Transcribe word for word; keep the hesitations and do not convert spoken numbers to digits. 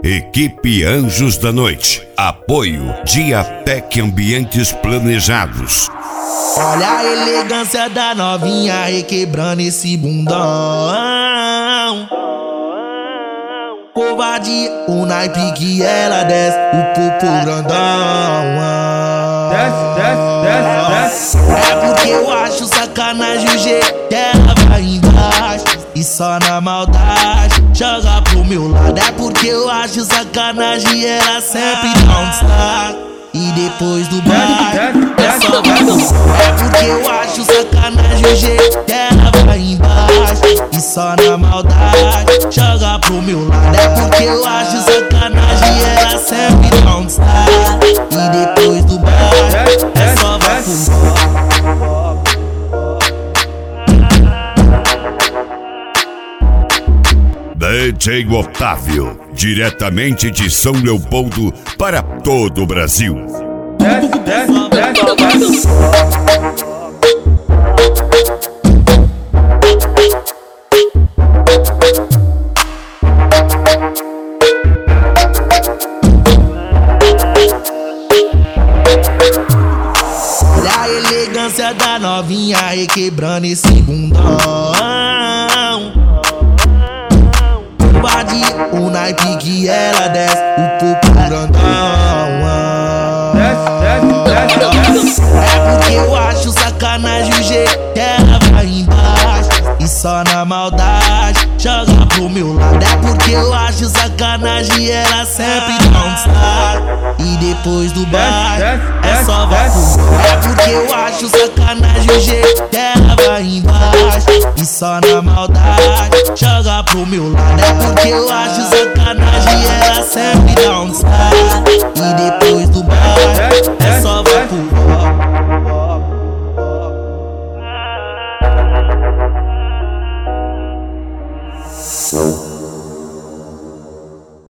Equipe Anjos da Noite. Apoio Diatec Ambientes Planejados. Olha a elegância da novinha requebrando esse bundão. Covardia, o naipe que ela desce, o popo grandão. Desce, desce, desce, desce. É porque eu acho sacanagem o jeito que ela vai embaixo e só na maldade joga pro meu lado. É porque eu acho sacanagem ela sempre dá um destaque. E depois do baile é só vagabundo. É porque eu acho sacanagem o jeito que ela vai embaixo e só na maldade joga pro meu lado. É porque eu acho sacanagem ela sempre dá um destaque. E depois do baile é só vagabundo. D J Otávio, diretamente de São Leopoldo para todo o Brasil. Desce, desce, desce, desce. Olha a elegância da novinha requebrando esse bundão. Covardia, o naipe que ela desce, o popo grandão. Desce, desce, desce. É porque eu acho sacanagem o jeito que ela vai embaixo e só na maldade joga pro meu lado. É porque eu acho sacanagem ela sempre dá um destaque. E depois do baile é só vagabundo. É porque eu acho sacanagem o jeito que ela vai embaixo e só na maldade joga pro meu lado. É porque eu acho sacanagem ela sempre dá um destaque. E depois do baile é só vagabundo. So